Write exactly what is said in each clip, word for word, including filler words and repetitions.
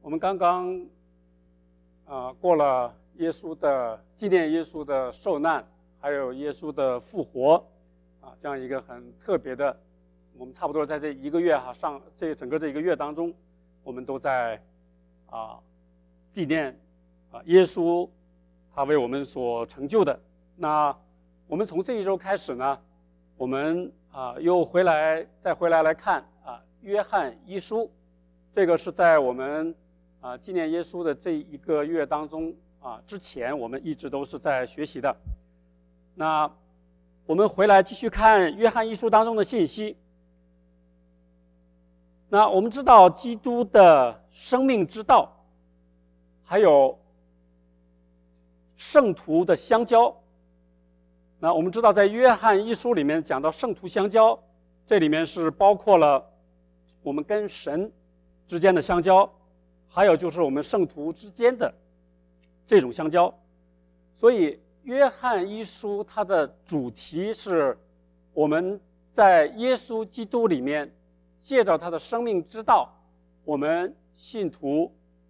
我们刚刚啊、呃、过了耶稣的纪念耶稣的受难，还有耶稣的复活啊，这样一个很特别的，我们差不多在这一个月哈上这整个这一个月当中，我们都在啊纪念啊耶稣他为我们所成就的。那我们从这一周开始呢，我们啊又回来再回来来看啊约翰一书，这个是在我们啊纪念耶稣的这一个月当中啊之前我们一直都是在学习的。那我们回来继续看约翰一书当中的信息。那我们知道基督的生命之道，还有圣徒的相交。那我们知道在约翰一书里面讲到圣徒相交，这里面是包括了我们跟神之间的相交，还有就是我们圣徒之间的这种相交。所以约翰一书它的主题是我们在耶稣基督里面借着他的生命之道，我们信徒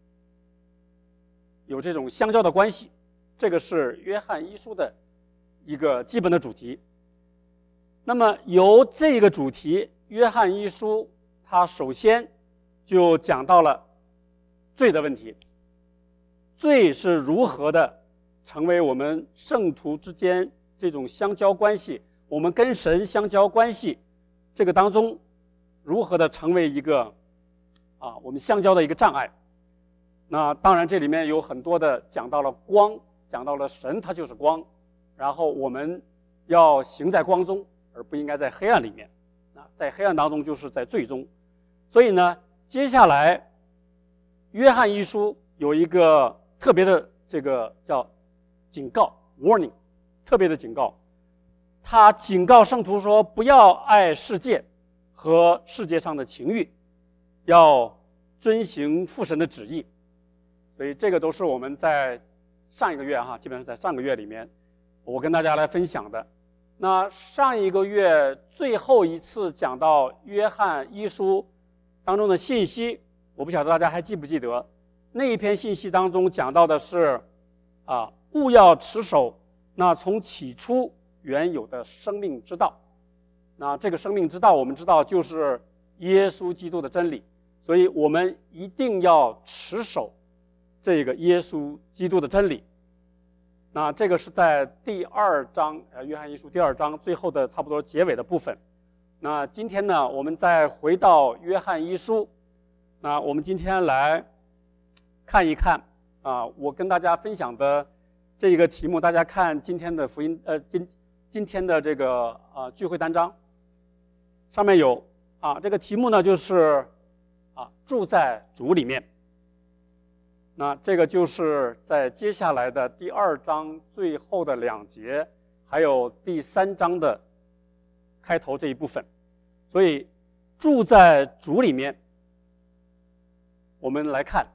有这种相交的关系，这个是约翰一书的一个基本的主题。那么由这个主题，约翰一书它首先就讲到了罪的问题，罪是如何的成为我们圣徒之间这种相交关系，我们跟神相交关系这个当中如何的成为一个啊我们相交的一个障碍。那当然这里面有很多的讲到了光，讲到了神他就是光，然后我们要行在光中，而不应该在黑暗里面。啊，在黑暗当中就是在罪中。所以呢，接下来约翰一书有一个特别的这个叫警告 warning， 特别的警告。他警告圣徒说，不要爱世界和世界上的情欲，要遵行父神的旨意。所以这个都是我们在上一个月哈，基本上在上个月里面我跟大家来分享的。那上一个月最后一次讲到约翰一书当中的信息，我不晓得大家还记不记得，那一篇信息当中讲到的是啊，务要持守那从起初原有的生命之道。那这个生命之道我们知道就是耶稣基督的真理，所以我们一定要持守这个耶稣基督的真理。那这个是在第二章呃约翰一书第二章最后的差不多结尾的部分。那今天呢，我们再回到约翰一书，那我们今天来看一看啊，我跟大家分享的这一个题目，大家看今天的福音呃今今天的这个呃聚会单章上面有啊，这个题目呢就是啊住在主里面。那这个就是在接下来的第二章最后的两节，还有第三章的开头这一部分。所以住在主里面，我们来看。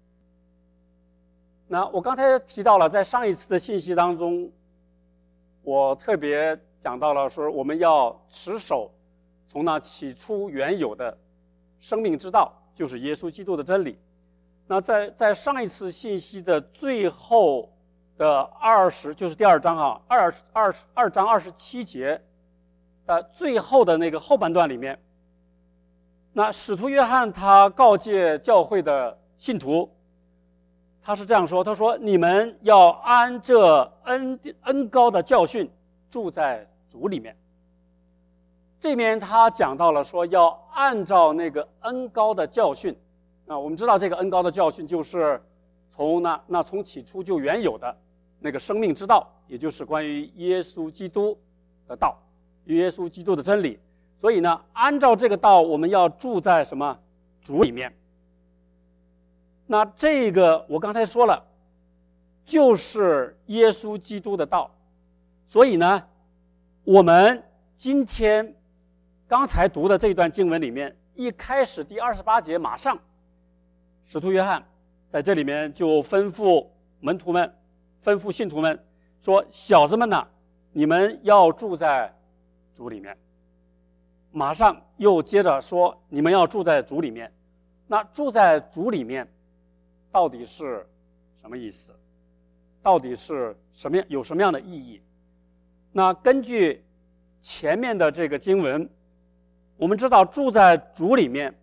那我刚才提到了，在上一次的信息当中，我特别讲到了说我们要持守从那起初原有的生命之道，就是耶稣基督的真理。那在在上一次信息的最后的二十，就是第二章啊，二二二章二十七节的最后的那个后半段里面，那使徒约翰他告诫教会的信徒，他是这样说，他说：“你们要按这恩恩高的教训住在主里面。”这边他讲到了说要按照那个恩高的教训。那我们知道这个恩高的教训就是从那那从起初就原有的那个生命之道，也就是关于耶稣基督的道，耶稣基督的真理。所以呢，按照这个道，我们要住在什么主里面。那这个我刚才说了，就是耶稣基督的道。所以呢，我们今天刚才读的这段经文里面，一开始第二十八节马上使徒约翰在这里面就吩咐门徒们，吩咐信徒们说：“小子们呐，你们要住在主里面。”马上又接着说：“你们要住在主里面。”那住在主里面， 到底是什么意思？到底是什么样有什么样的意义？那根据前面的这个经文，我们知道住在主里面，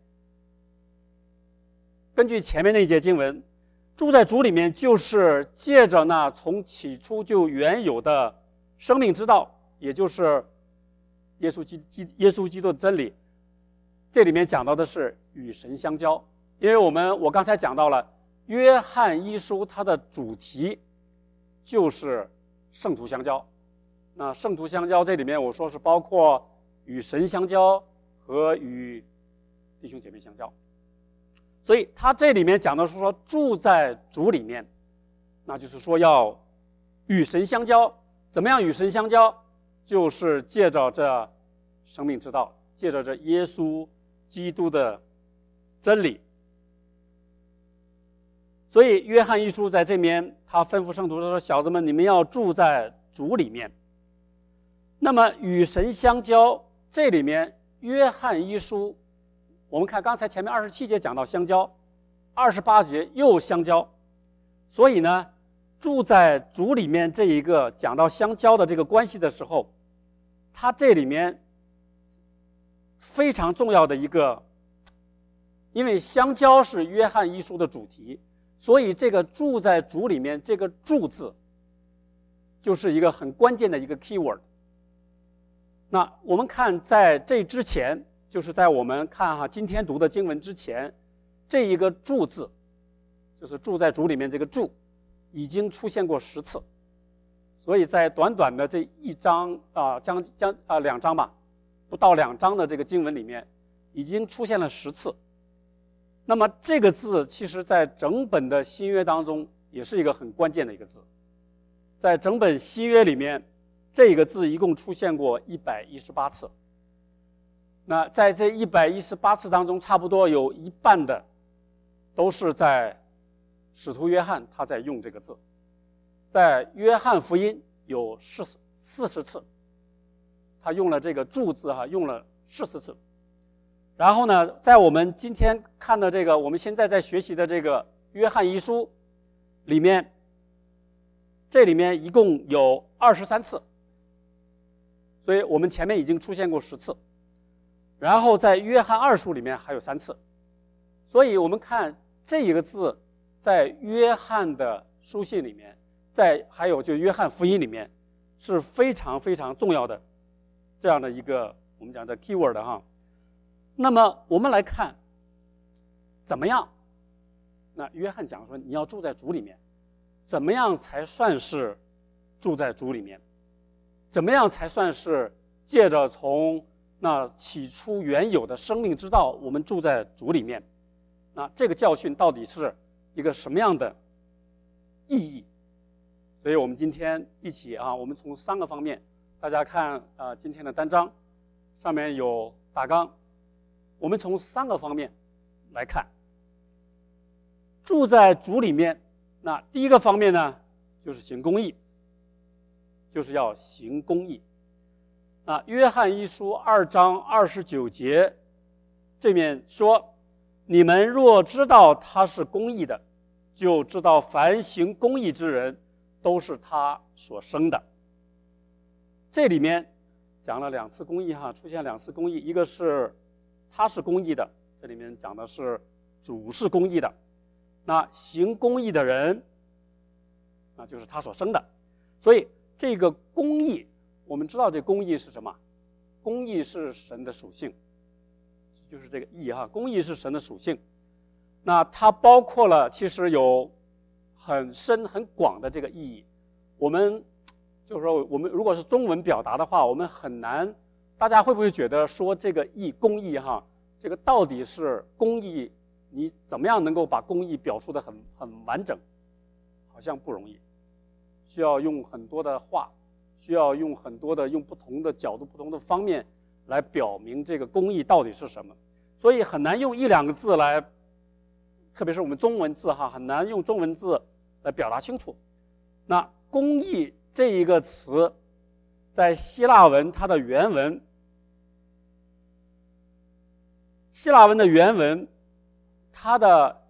根据前面那节经文，住在主里面就是借着那从起初就原有的生命之道，也就是耶稣基基耶稣基督的真理。这里面讲到的是与神相交，因为我们我刚才讲到了约翰一书，它的主题就是圣徒相交。那圣徒相交这里面我说是包括与神相交和与弟兄姐妹相交，所以他这里面讲的是说住在主里面，那就是说要与神相交。怎么样与神相交？就是借着这生命之道，借着这耶稣基督的真理。所以约翰一书在这边他吩咐圣徒说，小子们，你们要住在主里面。那么与神相交，这里面约翰一书，我们看刚才前面二十七节讲到相交，二十八节又相交，所以呢住在主里面这一个讲到相交的这个关系的时候，它这里面非常重要的一个，因为相交是约翰一书的主题，所以这个住在主里面这个住字就是一个很关键的一个 keyword。 那我们看在这之前，就是在我们看哈今天读的经文之前，这一个住字就是住在主里面这个住已经出现过十次，所以在短短的这一章啊将将啊两章吧，不到两章的这个经文里面已经出现了十次。那么这个字其实在整本的新约当中也是一个很关键的一个字，在整本新约里面这个字一共出现过一百一十八次。那在这一百一十八次当中，差不多有一半的都是在使徒约翰他在用这个字，在约翰福音有四四十次，他用了这个住字哈，用了四十次。然后呢，在我们今天看的这个，我们现在在学习的这个约翰一书里面，这里面一共有二十三次，所以我们前面已经出现过十次。然后在约翰二书里面还有三次，所以我们看这一个字在约翰的书信里面，在还有就约翰福音里面是非常非常重要的这样的一个我们讲的 keyword 哈。那么我们来看怎么样，那约翰讲说你要住在主里面，怎么样才算是住在主里面？怎么样才算是借着从那起初原有的生命之道，我们住在主里面？那这个教训到底是一个什么样的意义？所以我们今天一起啊，我们从三个方面，大家看啊、呃，今天的单章上面有大纲，我们从三个方面来看住在主里面。那第一个方面呢，就是行公义，就是要行公义。啊，约翰一书二章二十九节这面说，你们若知道他是公义的，就知道凡行公义之人都是他所生的。这里面讲了两次公义哈，出现两次公义，一个是他是公义的，这里面讲的是主是公义的。那行公义的人，那就是他所生的。所以这个公义，我们知道这公义是什么？公义是神的属性，就是这个义哈。公义是神的属性，那它包括了其实有很深很广的这个意义。我们就是说，我们如果是中文表达的话，我们很难，大家会不会觉得说这个义公义哈，这个到底是公义？你怎么样能够把公义表述得很很完整？好像不容易，需要用很多的话，需要用很多的用不同的角度、不同的方面来表明这个公义到底是什么。所以很难用一两个字来，特别是我们中文字哈，很难用中文字来表达清楚。那公义这一个词，在希腊文它的原文，希腊文的原文。它的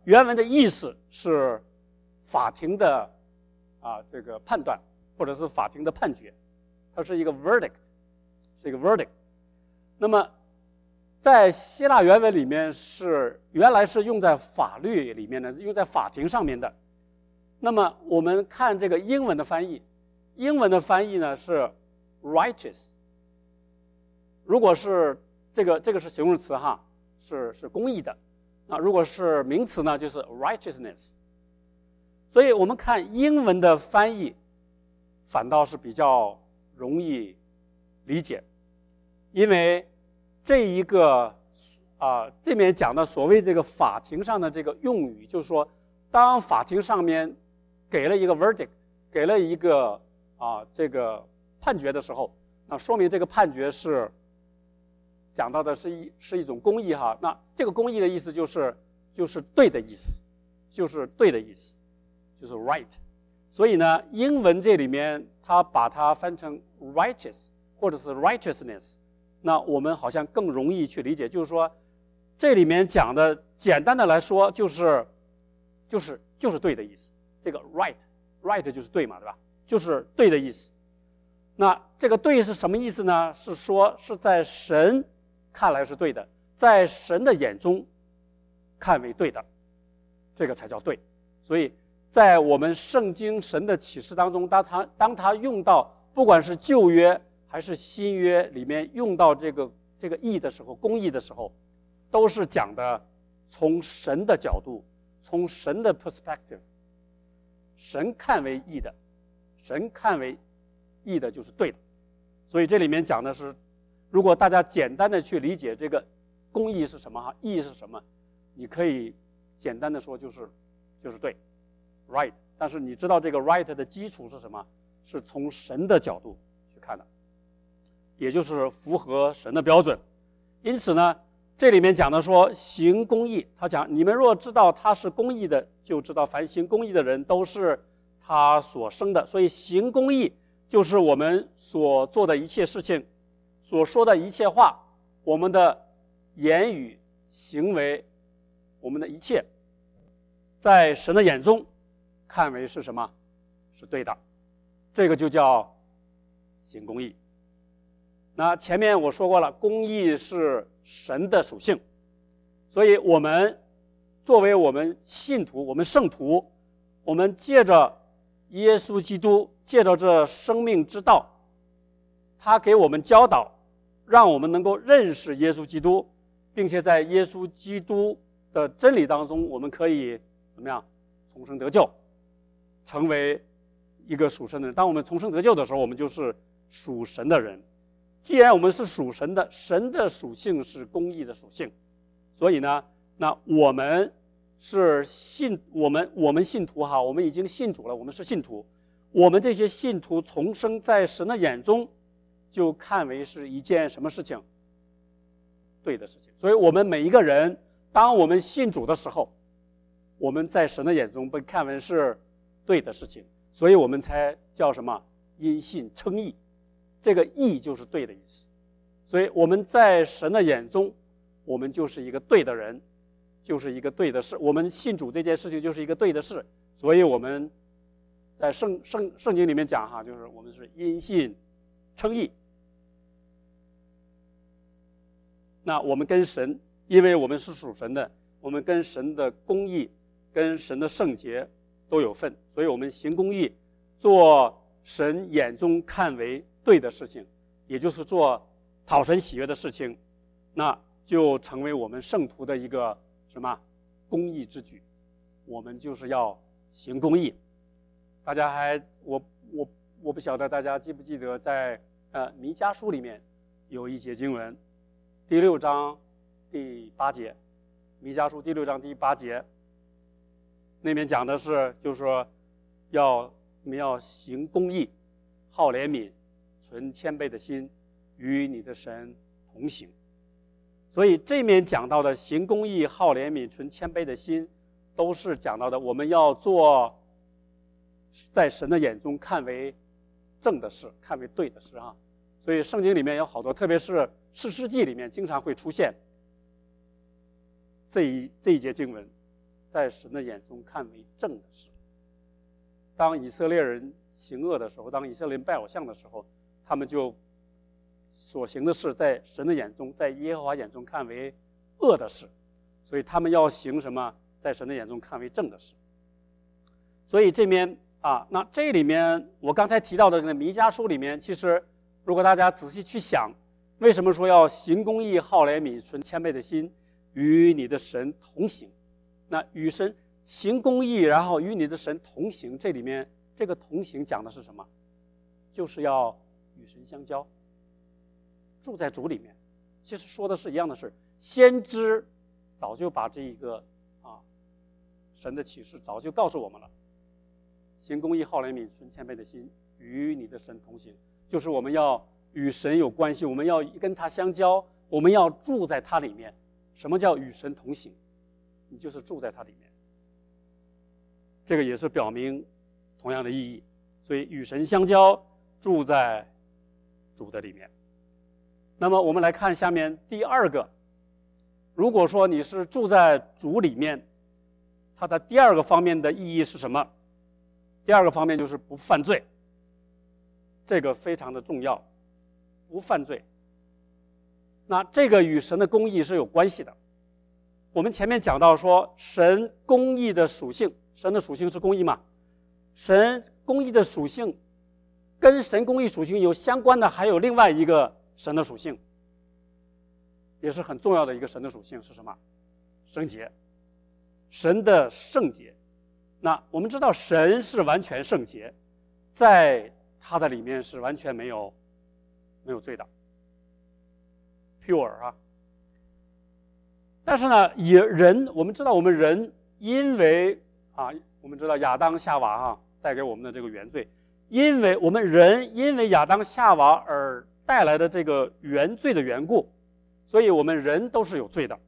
原文的意思是法庭的啊这个判断，或者是法庭的判决，它是一个 verdict， 是一个 verdict。那么在希腊原文里面是原来是用在法律里面的，用在法庭上面的。那么我们看这个英文的翻译，英文的翻译呢是 righteous。如果是这个这个是形容词哈，是是公义的。那如果是名词呢，就是 righteousness。所以我们看英文的翻译，反倒是比较容易理解，因为这一个啊、呃，这边讲的所谓这个法庭上的这个用语，就是说，当法庭上面给了一个 verdict， 给了一个啊、呃、这个判决的时候，那说明这个判决是讲到的是一是一种公义哈。那这个公义的意思就是就是对的意思，就是对的意思，就是 right。所以呢，英文这里面它把它翻成 righteous 或者是 righteousness。那我们好像更容易去理解，就是说，这里面讲的简单的来说，就是就是就是对的意思。这个 right right 就是对嘛，对吧？就是对的意思。那这个对是什么意思呢？是说是在神看来是对的，在神的眼中看为对的，这个才叫对。所以在我们圣经神的启示当中，当他当他用到不管是旧约还是新约里面用到这个这个义的时候，公义的时候，都是讲的从神的角度，从神的 perspective， 神看为义的，神看为义的就是对的。所以这里面讲的是，如果大家简单的去理解这个公义是什么哈，义是什么，你可以简单的说就是就是对 right。但是你知道这个 right 的基础是什么？是从神的角度去看的，也就是符合神的标准。因此呢，这里面讲的说行公义，他讲你们若知道他是公义的，就知道凡行公义的人都是他所生的。所以行公义就是我们所做的一切事情，所说的一切话，我们的言语行为，我们的一切，在神的眼中看为是什么？是对的。这个就叫行公义。那前面我说过了，公义是神的属性，所以我们作为我们信徒，我们圣徒，我们借着耶稣基督，借着这生命之道，他给我们教导，让我们能够认识耶稣基督，并且在耶稣基督的真理当中，我们可以怎么样重生得救，成为一个属神的人。当我们重生得救的时候，我们就是属神的人。既然我们是属神的，神的属性是公义的属性，所以呢，那我们是信我们我们信徒哈，我们已经信主了，我们是信徒，我们这些信徒重生在神的眼中，就看为是一件什么事情？对的事情。所以我们每一个人，当我们信主的时候，我们在神的眼中被看为是对的事情，所以我们才叫什么？因信称义。这个义就是对的意思。所以我们在神的眼中，我们就是一个对的人，就是一个对的事。我们信主这件事情就是一个对的事，所以我们在圣圣圣经里面讲哈，就是我们是因信称义。那我们跟神，因为我们是属神的，我们跟神的公义、跟神的圣洁都有份，所以我们行公义，做神眼中看为对的事情，也就是做讨神喜悦的事情，那就成为我们圣徒的一个什么公义之举。我们就是要行公义。大家还我我我不晓得大家记不记得在呃弥迦书里面有一节经文，第六章第八节，弥迦书第六章第八节，那边讲的是就是说要你们要行公义，好怜悯，存谦卑的心，与你的神同行。所以这面讲到的行公义、好怜悯、存谦卑的心，都是讲到的我们要做在神的眼中看为正的事，看为对的事啊。所以圣经里面有好多，特别是士师记里面经常会出现这一这一节经文， 在神的眼中看为正的事。当以色列人行恶的时候，当以色列人拜偶像的时候，他们就所行的事在神的眼中，在耶和华眼中看为恶的事，所以他们要行什么在神的眼中看为正的事。所以这边啊，那这里面我刚才提到的这个弥迦书里面，其实如果大家仔细去想，为什么说要行公义、好怜悯、存谦卑的心，与你的神同行？那与神行公义，然后与你的神同行，这里面这个同行讲的是什么？就是要与神相交，住在主里面。其实说的是一样的事，先知早就把这一个啊神的启示早就告诉我们了。行公义、好怜悯、存谦卑的心，与你的神同行，就是我们要与神有关系，我们要跟他相交，我们要住在他里面。什么叫与神同行？你就是住在他里面。这个也是表明同样的意义。所以与神相交，住在主的里面。那么我们来看下面第二个，如果说你是住在主里面，它的第二个方面的意义是什么？第二个方面就是不犯罪，这个非常的重要，不犯罪。那这个与神的公义是有关系的。我们前面讲到说，神公义的属性，神的属性是公义嘛？神公义的属性跟神公义属性有相关的，还有另外一个神的属性，也是很重要的一个神的属性是什么？圣洁，神的圣洁。那我们知道神是完全圣洁，在他的里面是完全没有没有罪的 ，pure 啊。但是呢，也人我们知道我们人因为啊，我们知道亚当夏娃啊带给我们的这个原罪，因为我们人因为亚当夏娃而带来的这个原罪的缘故，所以我们人都是有罪的。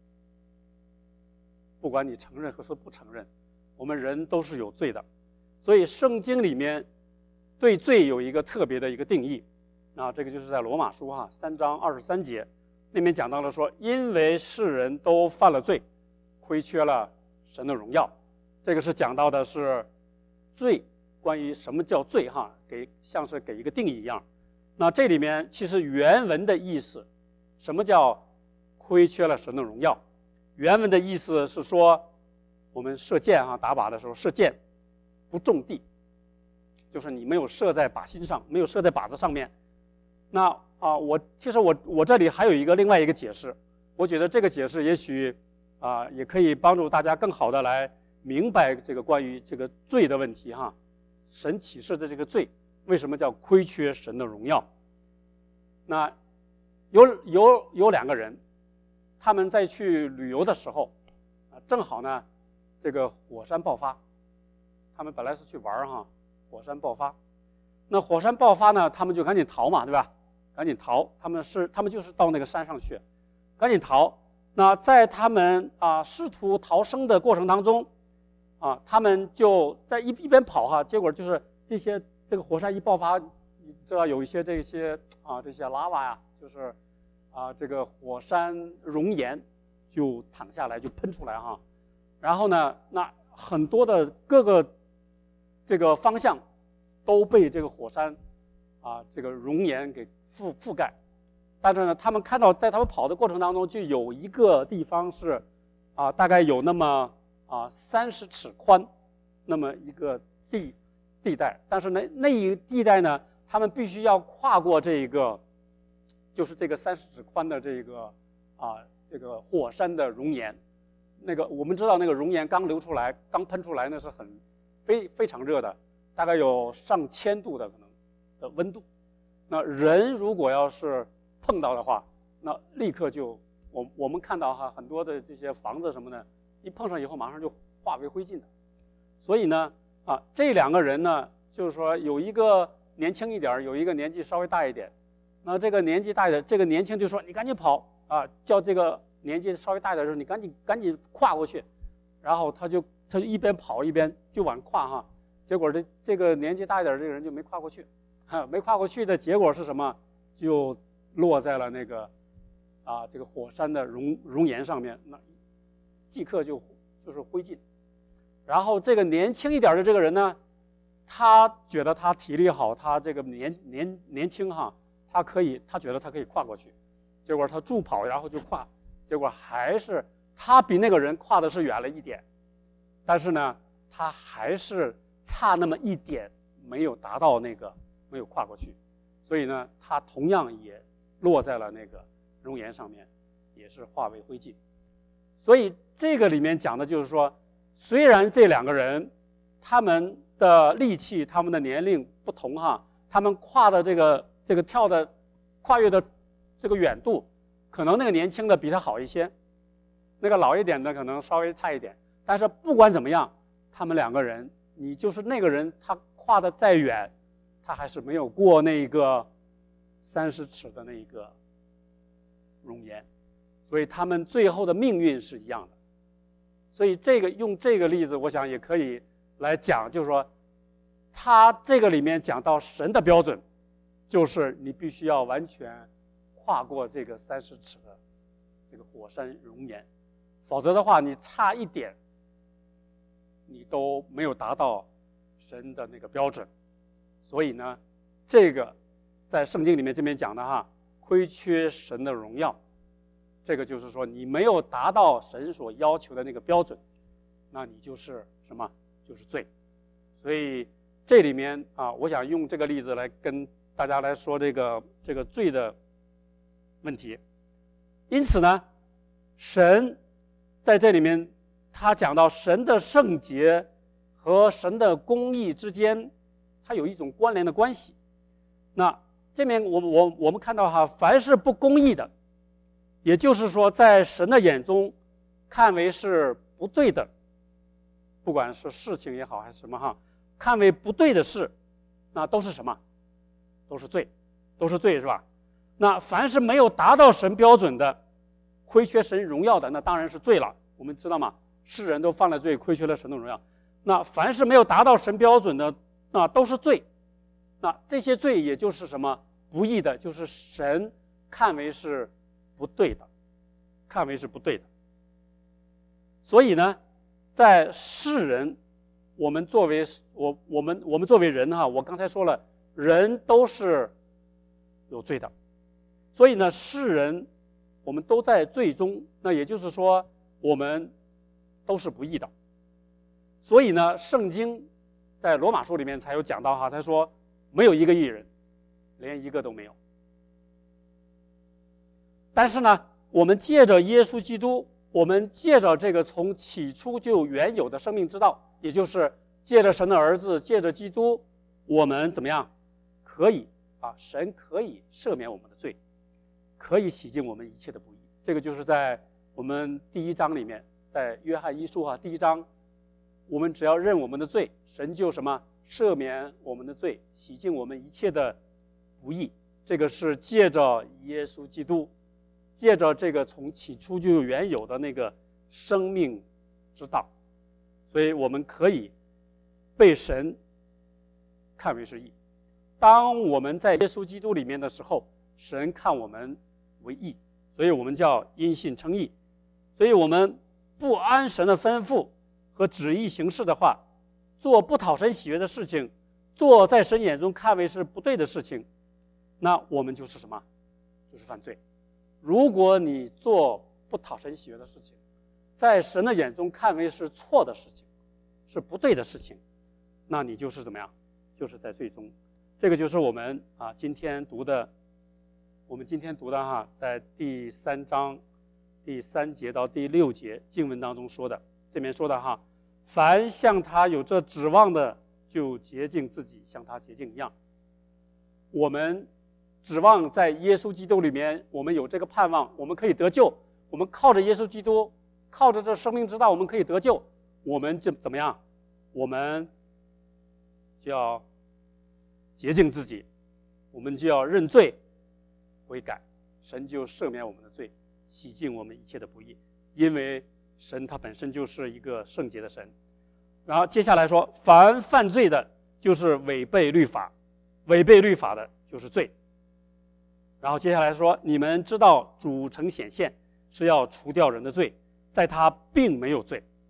不管你承认和说不承认，我们人都是有罪的。所以圣经里面对罪有一个特别的一个定义，啊，这个就是在罗马书哈三章二十三节那边讲到了说，因为世人都犯了罪，亏缺了神的荣耀。这个是讲到的是罪，关于什么叫罪哈，给像是给一个定义一样。那这里面其实原文的意思，什么叫亏缺了神的荣耀？原文的意思是说，我们射箭啊，打靶的时候射箭不中地，就是你没有射在靶心上，没有射在靶子上面。那啊，我其实我我这里还有一个另外一个解释，我觉得这个解释也许啊也可以帮助大家更好的来明白这个关于这个罪的问题哈。神启示的这个罪为什么叫亏缺神的荣耀？那有有有两个人，他们在去旅游的时候啊，正好呢这个火山爆发，他们本来是去玩哈，火山爆发，那火山爆发呢，他们就赶紧逃嘛，对吧？赶紧逃，他们是他们就是到那个山上去，赶紧逃。那在他们啊试图逃生的过程当中，啊，他们就在一一边跑哈，结果就是这些这个火山一爆发，你知道有一些这些啊这些拉瓦呀，就是啊这个火山熔岩就淌下来就喷出来哈，然后呢，那很多的各个这个方向都被这个火山啊这个熔岩给覆覆盖，但是呢，他们看到在他们跑的过程当中，就有一个地方是啊大概有那么啊三十尺宽，那么一个地地带，但是呢那一地带呢，他们必须要跨过这一个，就是这个三十尺宽的这个啊这个火山的熔岩。那个我们知道那个熔岩刚流出来，刚喷出来，那是很非非常热的，大概有上千度的可能的温度。那人如果要是碰到的话，那立刻就我我们看到哈很多的这些房子什么的，一碰上以后马上就化为灰烬的。所以呢啊这两个人呢，就是说有一个年轻一点，有一个年纪稍微大一点。那这个年纪大一点，这个年轻就说你赶紧跑啊，叫这个年纪稍微大一点的时候，你赶紧赶紧跨过去。然后他就他就一边跑一边就往跨哈，结果这这个年纪大一点这个人就没跨过去，哈，没跨过去的结果是什么？就落在了那个啊这个火山的熔熔岩上面，那即刻就就是灰烬。然后这个年轻一点的这个人呢，他觉得他体力好，他这个年年年轻哈，他可以，他觉得他可以跨过去，结果他助跑，然后就跨，结果还是他比那个人跨的是远了一点，但是呢，他还是差那么一点没有达到那个，没有跨过去，所以呢，他同样也落在了那个熔岩上面，也是化为灰烬。所以这个里面讲的就是说，虽然这两个人他们的力气、他们的年龄不同哈，他们跨的这个这个跳的跨越的这个远度，可能那个年轻的比他好一些，那个老一点的可能稍微差一点。但是不管怎么样，他们两个人，你就是那个人，他跨的再远，他还是没有过那个三十尺的那一个熔岩，所以他们最后的命运是一样的。所以这个用这个例子，我想也可以来讲，就是说，他这个里面讲到神的标准，就是你必须要完全跨过这个三十尺的这个火山熔岩，否则的话，你差一点，你都没有达到神的那个标准。所以呢，这个在圣经里面这边讲的哈，亏缺神的荣耀。这个就是说，你没有达到神所要求的那个标准，那你就是什么？就是罪。所以这里面啊，我想用这个例子来跟大家来说这个这个罪的问题。因此呢，神在这里面他讲到神的圣洁和神的公义之间，它有一种关联的关系。那这边我们我我们看到哈，凡是不公义的，也就是说，在神的眼中看为是不对的，不管是事情也好还是什么哈，看为不对的事，那都是什么？都是罪，都是罪是吧？那凡是没有达到神标准的，亏缺神荣耀的，那当然是罪了。我们知道吗？世人都犯了罪，亏缺了神的荣耀。那凡是没有达到神标准的，那都是罪。那这些罪也就是什么？不义的，就是神看为是不对的，看为是不对的。所以呢，在世人，我们作为我我们我们作为人哈，我刚才说了，人都是有罪的，所以呢，世人我们都在罪中，那也就是说，我们都是不义的。所以呢，圣经在罗马书里面才有讲到哈，他说没有一个义人，连一个都没有。但是呢，我们借着耶稣基督，我们借着这个从起初就原有的生命之道，也就是借着神的儿子，借着基督，我们怎么样？可以啊，神可以赦免我们的罪，可以洗净我们一切的不义。这个就是在我们第一章里面，在约翰一书啊第一章，我们只要认我们的罪，神就什么？赦免我们的罪，洗净我们一切的不义。这个是借着耶稣基督，借着这个从起初就原有的那个生命之道，所以我们可以被神看为是义。当我们在耶稣基督里面的时候，神看我们为义，所以我们叫因信称义。所以我们不按神的吩咐和旨意行事的话，做不讨神喜悦的事情，做在神眼中看为是不对的事情，那我们就是什么？就是犯罪。如果你做不讨神喜悦的事情，在神的眼中看为是错的事情，是不对的事情，那你就是怎么样？就是在罪中。这个就是我们啊今天读的，我们今天读的哈，在第三章第三节到第六节经文当中说的，这边说的哈，凡向他有这指望的，就洁净自己，像他洁净一样。我们指望在耶稣基督里面，我们有这个盼望，我们可以得救。我们靠着耶稣基督，靠着这生命之道，我们可以得救。我们就怎么样？我们就要洁净自己，我们就要认罪悔改，神就赦免我们的罪，洗净我们一切的不义。因为神他本身就是一个圣洁的神。然后接下来说，凡犯罪的，就是违背律法，违背律法的就是罪。然后接下来说，你们知道主曾显现是要除掉人的罪，在他并没有罪。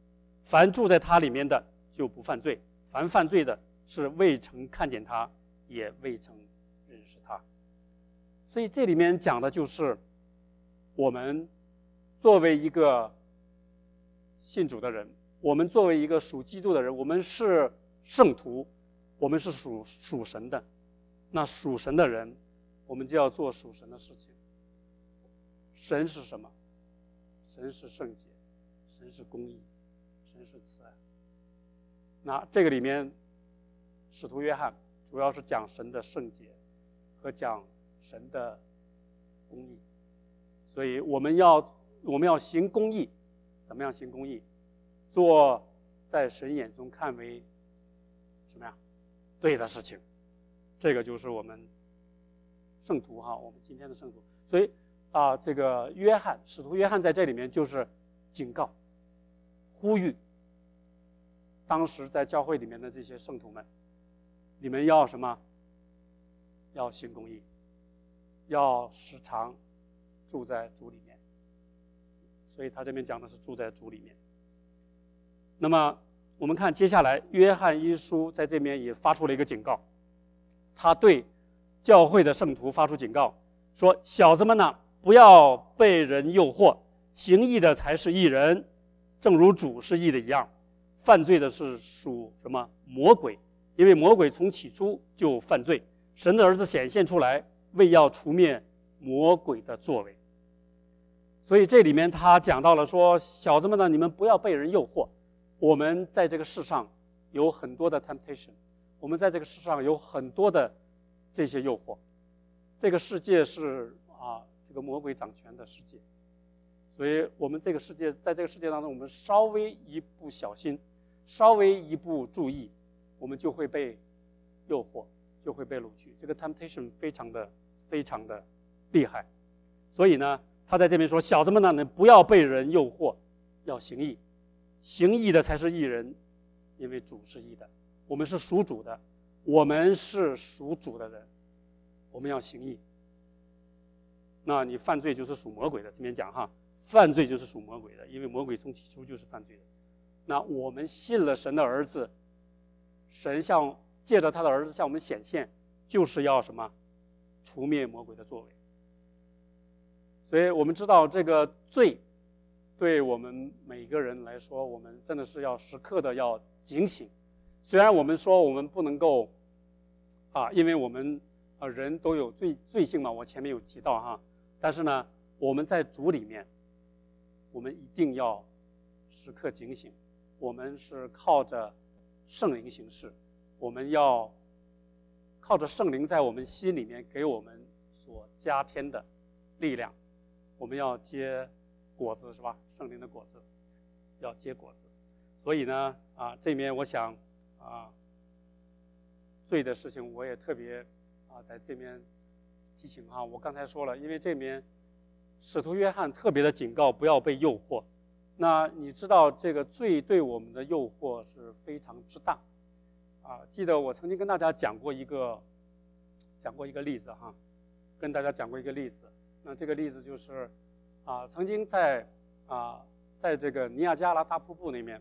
凡住在他里面的就不犯罪，凡犯罪的是未曾看见他，也未曾认识他。所以这里面讲的就是我们作为一个信主的人，我们作为一个属基督的人，我们是圣徒，我们是属属神的。那属神的人，我们就要做属神的事情。神是什么？神是圣洁，神是公义，神是慈爱。那这个里面，使徒约翰主要是讲神的圣洁和讲神的公义。所以我们要我们要行公义，怎么样行公义？做在神眼中看为什么呀？对的事情。这个就是我们圣徒哈，我们今天的圣徒。所以啊，这个约翰，使徒约翰在这里面就是警告、呼吁当时在教会里面的这些圣徒们，你们要什么？要行公义，要时常住在主里面。所以他这边讲的是住在主里面。那么我们看接下来，约翰一书在这边也发出了一个警告，他对教会的圣徒发出警告，说：小子们呢，不要被人诱惑，行义的才是义人，正如主是义的一样。犯罪的是属什么？魔鬼，因为魔鬼从起初就犯罪。神的儿子显现出来，为要除灭魔鬼的作为。所以这里面他讲到了说，小子们呢，你们不要被人诱惑。我们在这个世上有很多的 temptation， 我们在这个世上有很多的这些诱惑。这个世界是啊，这个魔鬼掌权的世界，所以我们这个世界，在这个世界当中，我们稍微一不小心，稍微一不注意，我们就会被诱惑，就会被掳去。这个 temptation 非常的非常的厉害。所以呢，他在这边说，小子们呢，不要被人诱惑，要行义。行义的才是义人，因为主是义的。我们是属主的，我们是属主的人，我们要行义。那你犯罪就是属魔鬼的，这边讲哈，犯罪就是属魔鬼的，因为魔鬼从起初就是犯罪的。那我们信了神的儿子，神向借着他的儿子向我们显现，就是要什么？除灭魔鬼的作为。所以我们知道这个罪对我们每个人来说，我们真的是要时刻的要警醒。虽然我们说我们不能够啊，因为我们啊人都有罪罪性嘛，我前面有提到哈，但是呢，我们在主里面，我们一定要时刻警醒。我们是靠着圣灵行事，我们要靠着圣灵在我们心里面给我们所加添的力量，我们要结果子，是吧？圣灵的果子要结果子。所以呢，啊，这里面我想啊，罪的事情我也特别啊在这边提醒哈。我刚才说了，因为这里面使徒约翰特别的警告不要被诱惑。那你知道这个罪对我们的诱惑是非常之大啊。记得我曾经跟大家讲过一个讲过一个例子哈，跟大家讲过一个例子。那这个例子就是啊，曾经在啊，在这个尼亚加拉大瀑布那边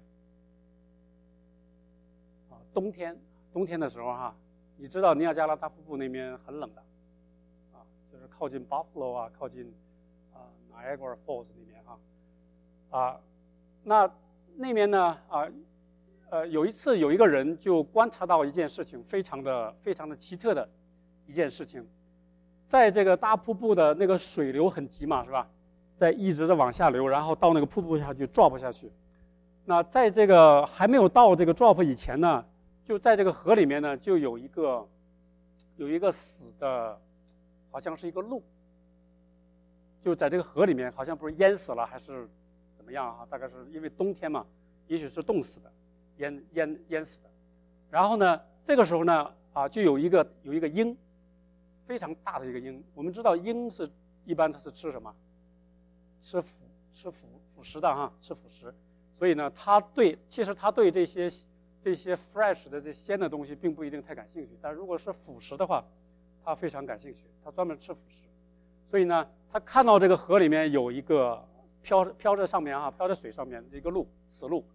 啊，冬天冬天的时候哈，你知道尼亚加拉大瀑布那边很冷的啊，就是靠近 Buffalo 啊，靠近啊 Niagara Falls 那边哈啊，那那边呢啊呃有一次有一个人就观察到一件事情，非常的非常的奇特的一件事情，在这个大瀑布的那个水流很急嘛，是吧？在一直的往下流，然后到那个瀑布下去 drop 下去。那在这个还没有到这个 drop 以前呢，就在这个河里面呢，就有一个有一个死的，好像是一个鹿，就在这个河里面，好像不是淹死了还是怎么样啊？大概是因为冬天嘛，也许是冻死的，淹淹淹死的。然后呢，这个时候呢，啊，就有一个有一个鹰，非常大的一个鹰。我们知道鹰是一般它是吃什么？吃腐吃腐腐食的哈，吃腐食，所以呢，他对其实他对这些这些 fresh 的这鲜的东西并不一定太感兴趣，但如果是腐食的话，他非常感兴趣，他专门吃腐食。所以呢，他看到这个河里面有一个飘飘在上面啊，飘在水上面的一个鹿，死鹿，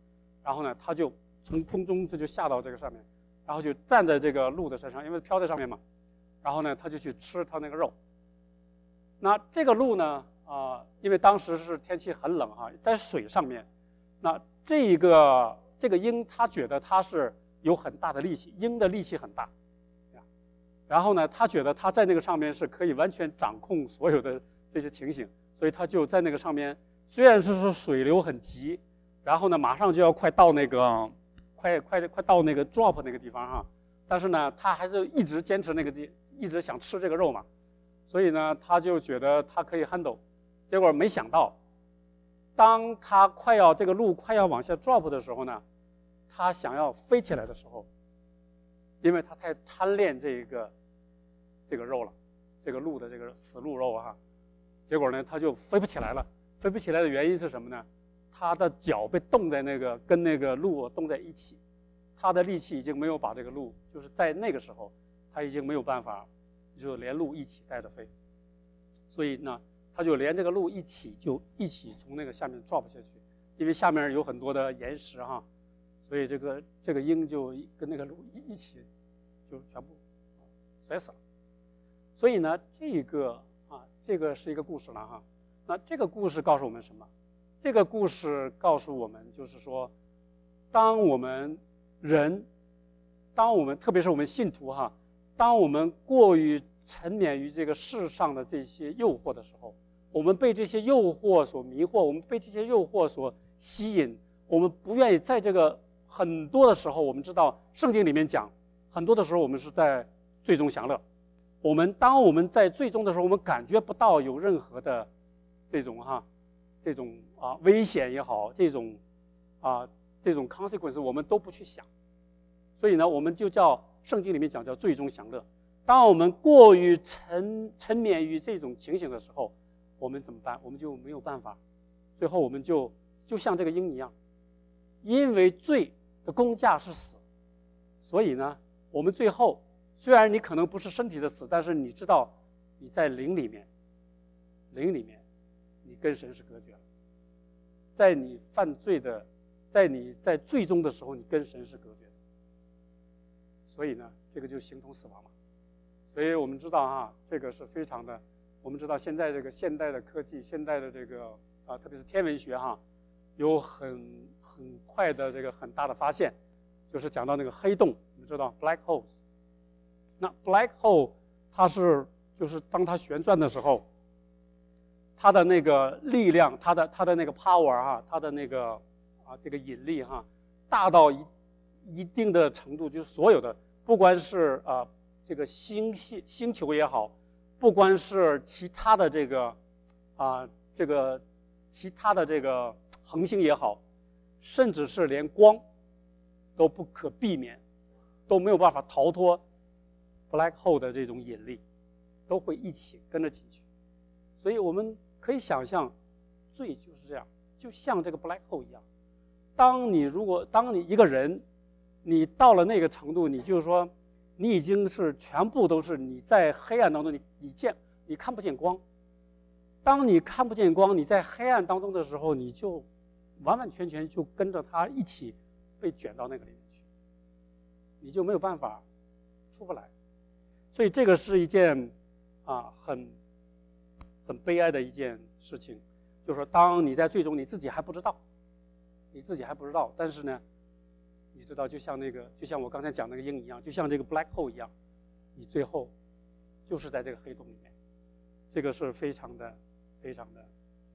然后呢，他就从空中他就下到这个上面，然后就站在这个鹿的身上，因为飘在上面嘛，然后呢，他就去吃它那个肉。那这个鹿呢，啊、呃，因为当时是天气很冷哈，在水上面，那这个这个鹰它觉得它是有很大的力气，鹰的力气很大，然后呢，他觉得他在那个上面是可以完全掌控所有的这些情形，所以他就在那个上面，虽然是说水流很急，然后呢，马上就要快到那个，快快快到那个 drop 那个地方哈，但是呢，他还是一直坚持那个地，一直想吃这个肉嘛，所以呢，他就觉得他可以 handle， 结果没想到，当他快要这个鹿快要往下 drop 的时候呢，他想要飞起来的时候，因为他太贪恋这个这个肉了，这个鹿的这个死鹿肉啊，结果呢，他就飞不起来了。飞不起来的原因是什么呢？他的脚被冻在那个跟那个鹿冻在一起，他的力气已经没有把这个鹿，就是在那个时候，他已经没有办法，就连鹿一起带着飞，所以呢，他就连这个鹿一起就一起从那个下面 drop 下去，因为下面有很多的岩石哈，所以这个这个鹰就跟那个鹿一一起就全部摔死了。所以呢，这个啊，这个是一个故事了哈。那这个故事告诉我们什么？这个故事告诉我们，就是说，当我们人，当我们特别是我们信徒哈，当我们过于沉湎于这个世上的这些诱惑的时候，我们被这些诱惑所迷惑，我们被这些诱惑所吸引，我们不愿意在这个很多的时候，我们知道圣经里面讲，很多的时候我们是在最终享乐。我们当我们在最终的时候，我们感觉不到有任何的这种哈，这种啊危险也好，这种啊这种 consequence 我们都不去想，所以呢，我们就叫圣经里面讲叫最终享乐。当我们过于沉沉湎于这种情形的时候，我们怎么办？我们就没有办法，最后我们就就像这个鹰一样，因为罪的工价是死，所以呢，我们最后。虽然你可能不是身体的死，但是你知道你在灵里面，灵里面，你跟神是隔绝了。在你犯罪的，在你在最终的时候，你跟神是隔绝的。所以呢，这个就形同死亡嘛。所以我们知道哈，这个是非常的。我们知道现在这个现代的科技，现代的这个啊，特别是天文学哈，有很很快的这个很大的发现，就是讲到那个黑洞，我们知道 black holes。那 black hole 它是就是当它旋转的时候，它的那个力量，它的它的那个 power 哈，它的那个啊这个引力哈，大到一一定的程度，就是所有的不管是啊这个星系星球也好，不管是其他的这个啊这个其他的这个恒星也好，甚至是连光都不可避免，都没有办法逃脱black hole 的这种引力，都会一起跟着进去。所以我们可以想象，罪就是这样，就像这个 black hole 一样。当你如果当你一个人，你到了那个程度，你就是说，你已经是全部都是你在黑暗当中，你你见你看不见光。当你看不见光，你在黑暗当中的时候，你就完完全全就跟着它一起被卷到那个里面去，你就没有办法出不来。所以这个是一件啊很很悲哀的一件事情，就是说，当你在最终你自己还不知道，你自己还不知道，但是呢，你知道，就像那个，就像我刚才讲那个鹰一样，就像这个 black hole 一样，你最后就是在这个黑洞里面，这个是非常的、非常的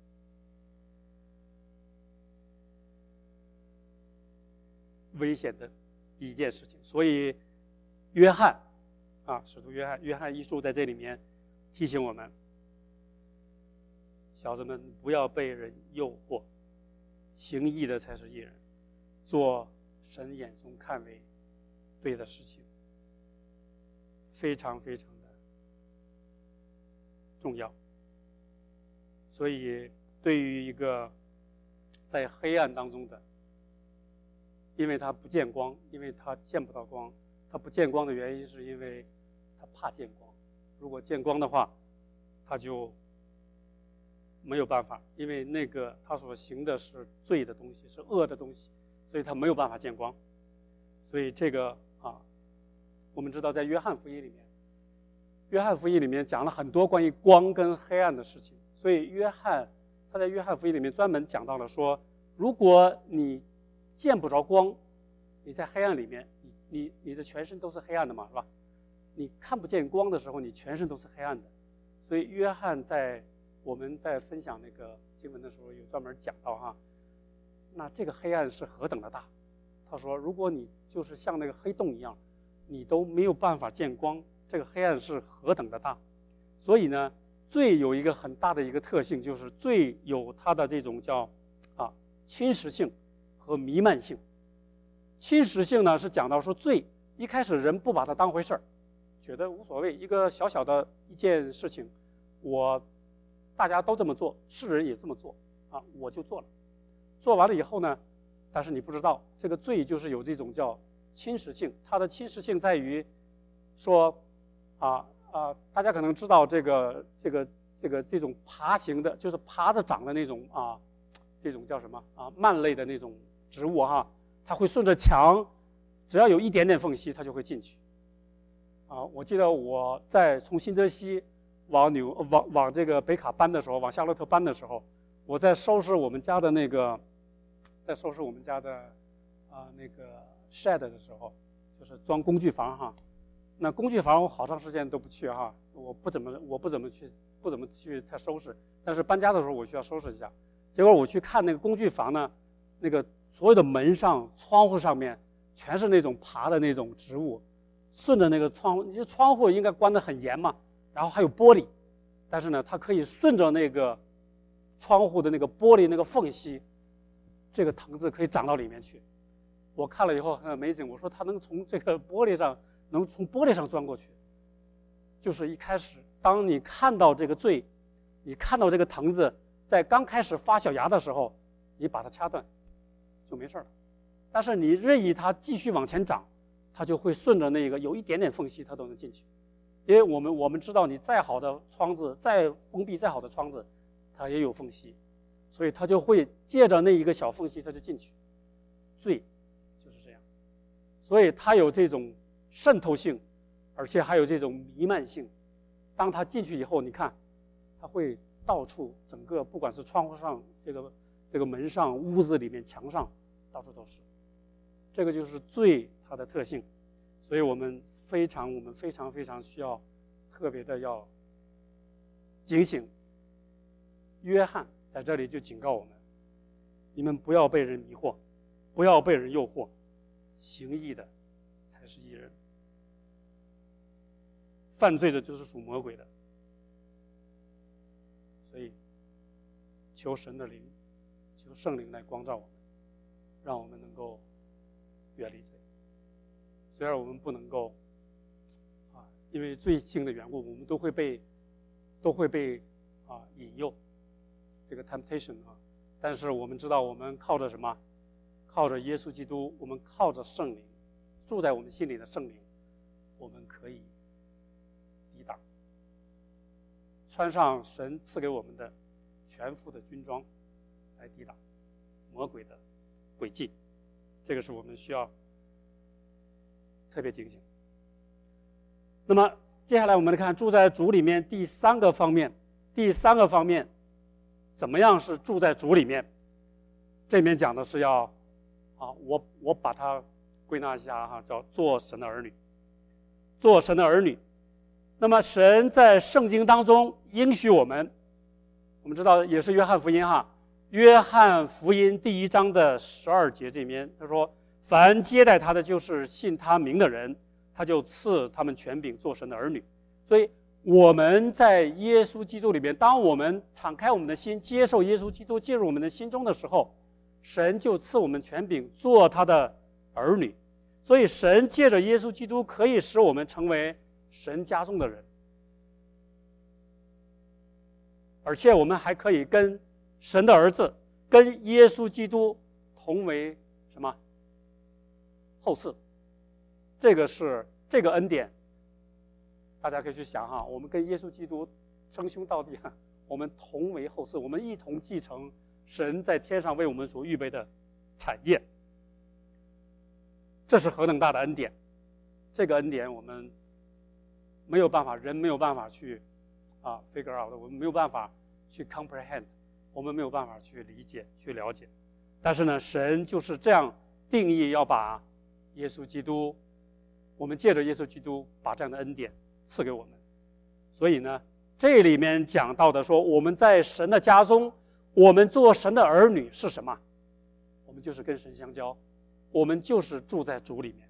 危险的一件事情。所以，约翰。啊，使徒约翰，约翰一书在这里面提醒我们，小子们不要被人诱惑，行义的才是义人，做神眼中看为对的事情，非常非常的重要。所以，对于一个在黑暗当中的，因为他不见光，因为他见不到光，他不见光的原因是因为他怕见光，如果见光的话，他就没有办法，因为那个他所行的是罪的东西，是恶的东西， 所以他没有办法见光。所以这个啊，我们知道在约翰福音里面，约翰福音里面讲了很多关于光跟黑暗的事情。所以约翰他在约翰福音里面专门讲到了说，如果你见不着光，你在黑暗里面，你你你的全身都是黑暗的嘛，是吧？你看不见光的时候，你全身都是黑暗的。所以约翰在我们在分享那个经文的时候，有专门讲到哈，那这个黑暗是何等的大。他说，如果你就是像那个黑洞一样，你都没有办法见光，这个黑暗是何等的大。所以呢，罪有一个很大的一个特性，就是罪有它的这种叫啊侵蚀性和弥漫性。侵蚀性呢是讲到说，罪一开始人不把它当回事儿，觉得无所谓，一个小小的一件事情，我大家都这么做，世人也这么做啊，我就做了。做完了以后呢，但是你不知道，这个罪就是有这种叫侵蚀性。它的侵蚀性在于说啊啊，大家可能知道这个这个这个这种爬行的，就是爬着长的那种啊，这种叫什么啊蔓类的那种植物哈、啊，它会顺着墙，只要有一点点缝隙，它就会进去。啊，我记得我在从新泽西往纽往往这个北卡搬的时候，往夏洛特搬的时候，我在收拾我们家的那个，在收拾我们家的啊、呃、那个 shed 的时候，就是装工具房哈。那工具房我好长时间都不去哈，我不怎么我不怎么去不怎么去太收拾，但是搬家的时候我需要收拾一下。结果我去看那个工具房呢，那个所有的门上、窗户上面全是那种爬的那种植物。顺着那个窗户，你这窗户应该关得很严嘛，然后还有玻璃，但是呢，它可以顺着那个窗户的那个玻璃那个缝隙，这个藤子可以长到里面去。我看了以后很 amazing， 我说它能从这个玻璃上，能从玻璃上钻过去。就是一开始，当你看到这个罪，你看到这个藤子在刚开始发小芽的时候，你把它掐断，就没事了。但是你任意它继续往前长，它就会顺着那个有一点点缝隙，它都能进去。因为我们我们知道，你再好的窗子，再封闭再好的窗子，它也有缝隙，所以它就会借着那一个小缝隙，它就进去。罪就是这样，所以它有这种渗透性，而且还有这种弥漫性。当它进去以后，你看，它会到处，整个不管是窗户上、这个这个门上、屋子里面、墙上，到处都是。这个就是罪它的特性，所以我们非常我们非常非常需要特别的要警醒。约翰在这里就警告我们，你们不要被人迷惑，不要被人诱惑，行义的才是义人，犯罪的就是属魔鬼的。所以求神的灵，求圣灵来光照我们，让我们能够远离罪。虽然我们不能够啊，因为罪性的缘故，我们都会被都会被啊引诱，这个 temptation 啊。但是我们知道，我们靠着什么？靠着耶稣基督，我们靠着圣灵，住在我们心里的圣灵，我们可以抵挡，穿上神赐给我们的全副的军装，来抵挡魔鬼的诡计。这个是我们需要特别警醒。那么接下来我们来看住在主里面第三个方面，第三个方面怎么样是住在主里面？这里面讲的是要啊，我我把它归纳一下哈，叫做神的儿女，做神的儿女。那么神在圣经当中应许我们，我们知道也是约翰福音哈，约翰福音第一章的十二节这边他说，凡接待他的就是信他名的人，他就赐他们权柄做神的儿女。所以我们在耶稣基督里面，当我们敞开我们的心，接受耶稣基督进入我们的心中的时候，神就赐我们权柄做他的儿女。所以神借着耶稣基督可以使我们成为神家中的人，而且我们还可以跟神的儿子，跟耶稣基督同为什么后嗣。这个是这个恩典，大家可以去想哈，我们跟耶稣基督称兄道弟，我们同为后嗣，我们一同继承神在天上为我们所预备的产业。 这是何等大的恩典！这个恩典我们没有办法，人没有办法去啊 figure out， 我们没有办法去 comprehend， 我们没有办法去理解、去了解。但是呢，神就是这样定义，要把耶稣基督，我们借着耶稣基督把这样的恩典赐给我们。所以呢，这里面讲到的说，我们在神的家中，我们做神的儿女是什么？我们就是跟神相交，我们就是住在主里面。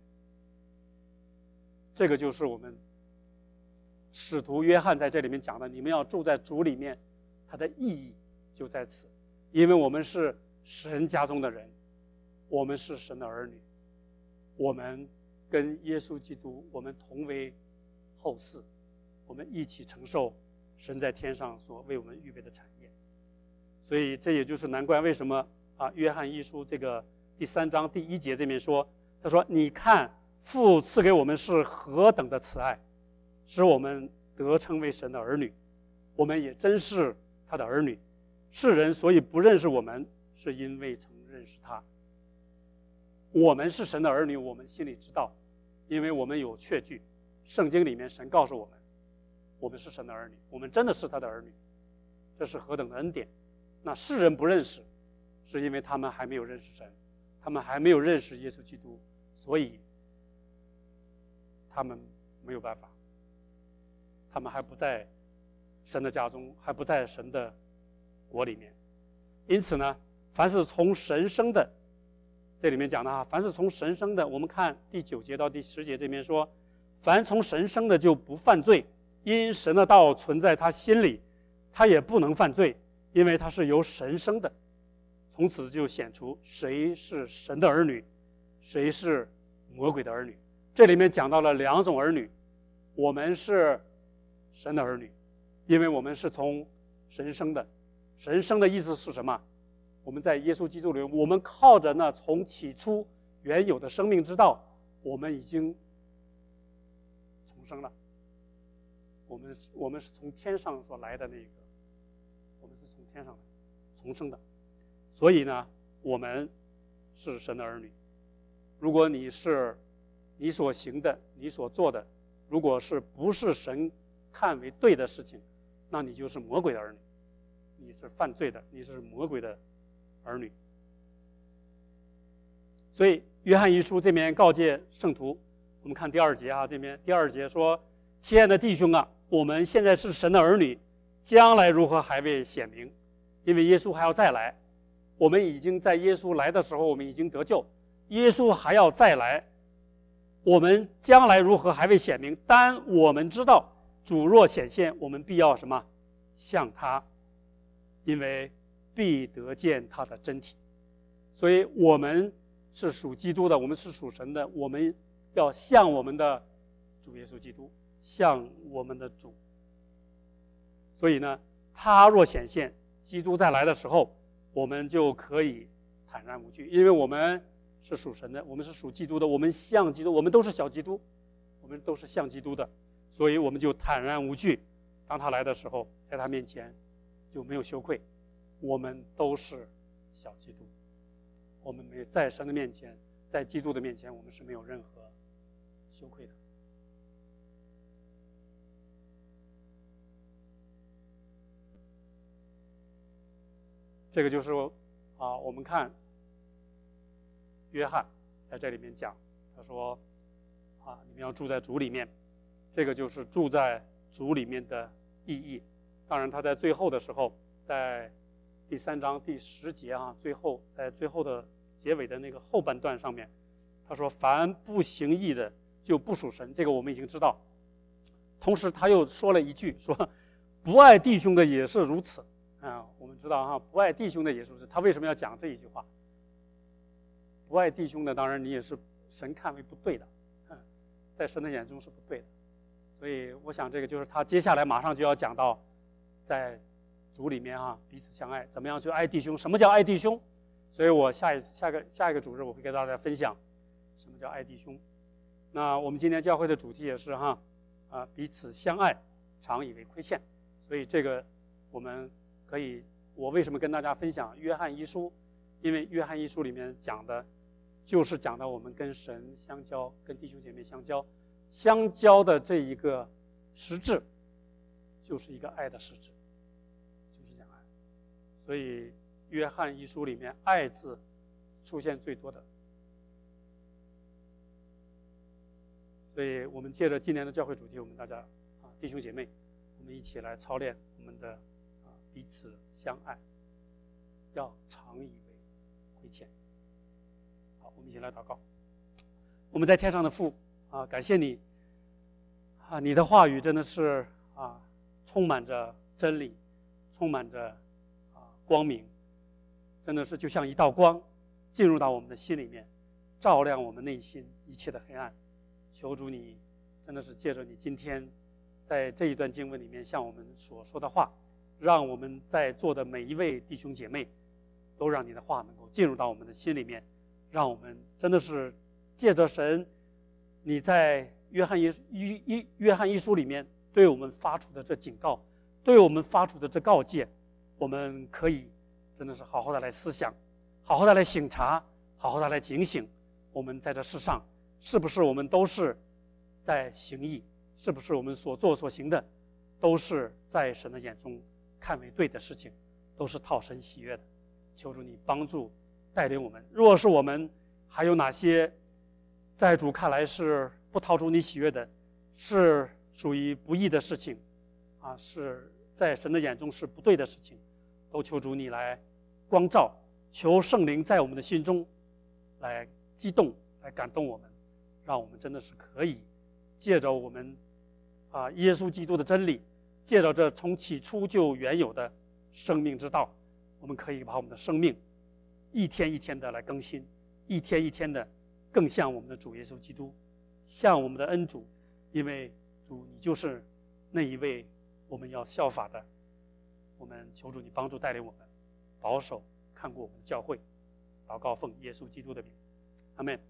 这个就是我们使徒约翰在这里面讲的，你们要住在主里面，它的意义就在此。因为我们是神家中的人，我们是神的儿女，我们跟耶稣基督，我们同为后嗣，我们一起承受神在天上所为我们预备的产业。所以这也就是难怪为什么啊，约翰一书这个第三章第一节这边说，他说：“你看父赐给我们是何等的慈爱，使我们得称为神的儿女，我们也真是他的儿女。世人所以不认识我们，是因为曾认识他。我们是神的儿女，我们心里知道，因为我们有确据。圣经里面神告诉我们，我们是神的儿女，我们真的是他的儿女，这是何等的恩典！那世人不认识，是因为他们还没有认识神，他们还没有认识耶稣基督，所以他们没有办法，他们还不在神的家中，还不在神的国里面。因此呢，凡是从神生的，这里面讲的啊，凡是从神生的，我们看第九节到第十节这边说，凡从神生的就不犯罪，因神的道存在他心里，他也不能犯罪，因为他是由神生的。从此就显出谁是神的儿女，谁是魔鬼的儿女。这里面讲到了两种儿女，我们是神的儿女，因为我们是从神生的。神生的意思是什么？我们在耶稣基督里，我们靠着那从起初原有的生命之道，我们已经重生了。我们我们是从天上所来的那个，我们是从天上重生的。所以呢，我们是神的儿女。如果你是你所行的，你所做的，如果是不是神看为对的事情，那你就是魔鬼的儿女，你是犯罪的，你是魔鬼的儿女。所以约翰一书这边告诫圣徒，我们看第二节啊，这边第二节说：“亲爱的弟兄啊，我们现在是神的儿女，将来如何还未显明，因为耶稣还要再来。我们已经在耶稣来的时候，我们已经得救，耶稣还要再来，我们将来如何还未显明，但我们知道主若显现，我们必要什么？像他，因为必得见他的真体。”所以我们是属基督的，我们是属神的，我们要像我们的主耶稣基督，像我们的主。所以呢，他若显现，基督再来的时候，我们就可以坦然无惧，因为我们是属神的，我们是属基督的，我们像基督，我们都是小基督，我们都是像基督的，所以我们就坦然无惧。当他来的时候，在他面前就没有羞愧，我们都是小基督，我们没在神的面前，在基督的面前，我们是没有任何羞愧的。这个就是啊，我们看约翰在这里面讲，他说啊，你们要住在主里面，这个就是住在主里面的意义。当然他在最后的时候，在第三章第十节啊，最后在最后的结尾的那个后半段上面，他说凡不行义的就不属神，这个我们已经知道。同时他又说了一句，说不爱弟兄的也是如此啊。我们知道哈，不爱弟兄的也是如此。他为什么要讲这一句话？不爱弟兄的，当然你也是神看为不对的，嗯，在神的眼中是不对的。所以我想这个就是他接下来马上就要讲到，在主里面啊彼此相爱，怎么样去爱弟兄？什么叫爱弟兄？所以我下一下个下一个主日我会给大家分享什么叫爱弟兄。那我们今天教会的主题也是哈啊彼此相爱，常以为亏欠。所以这个我们可以，我为什么跟大家分享约翰一书？因为约翰一书里面讲的就是讲到我们跟神相交，跟弟兄姐妹相交，相交的这一个实质，就是一个爱的实质，就是讲爱。所以约翰一书里面“爱”字出现最多的。所以我们借着今年的教会主题，我们大家啊弟兄姐妹，我们一起来操练我们的啊彼此相爱，要常以为亏欠。好，我们一起来祷告。我们在天上的父啊，感谢你啊，你的话语真的是啊充满着真理，充满着啊光明，真的是就像一道光进入到我们的心里面，照亮我们内心一切的黑暗。求主你真的是借着你今天在这一段经文里面向我们所说的话，让我们在座的每一位弟兄姐妹都让你的话能够进入到我们的心里面，让我们真的是借着神你在约翰一一约翰一书里面对我们发出的这警告，对我们发出的这告诫，我们可以真的是好好的来思想，好好的来省察，好好的来警醒，我们在这世上是不是我们都是在行义，是不是我们所做所行的都是在神的眼中看为对的事情，都是讨神喜悦的。求主你帮助带领我们，若是我们还有哪些在主看来是不讨主你喜悦的，是属于不义的事情啊，是在神的眼中是不对的事情，都求主你来光照，求圣灵在我们的心中来激动，来感动我们，让我们真的是可以借着我们啊耶稣基督的真理，借着这从起初就原有的生命之道，我们可以把我们的生命一天一天的来更新，一天一天的更像我们的主耶稣基督，像我们的恩主，因为主你就是那一位我们要效法的。我们求主你帮助带领我们，保守看过我们的教会，祷告奉耶稣基督的名，阿们。